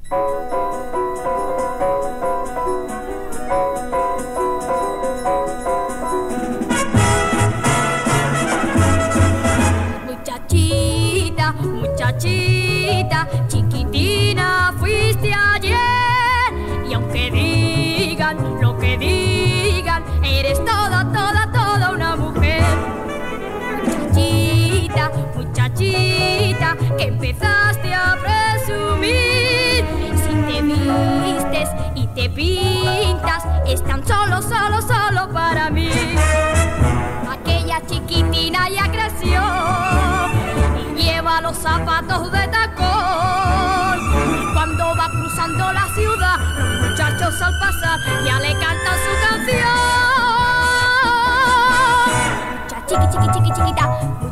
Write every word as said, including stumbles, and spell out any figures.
Muchachita, muchachita, chiquitina fuiste ayer. Y aunque digan lo que digan, eres toda, toda, toda una mujer. Muchachita, muchachita, que empezaste a presumir. Si te vistes y te pintas, es tan solo, solo, solo para mí. Aquella chiquitina ya creció y lleva los zapatos de tacón. Y cuando va cruzando la ciudad, los muchachos al pasar ya le cantan su canción. Mucha chiqui, chiqui, chiqui, chiquita,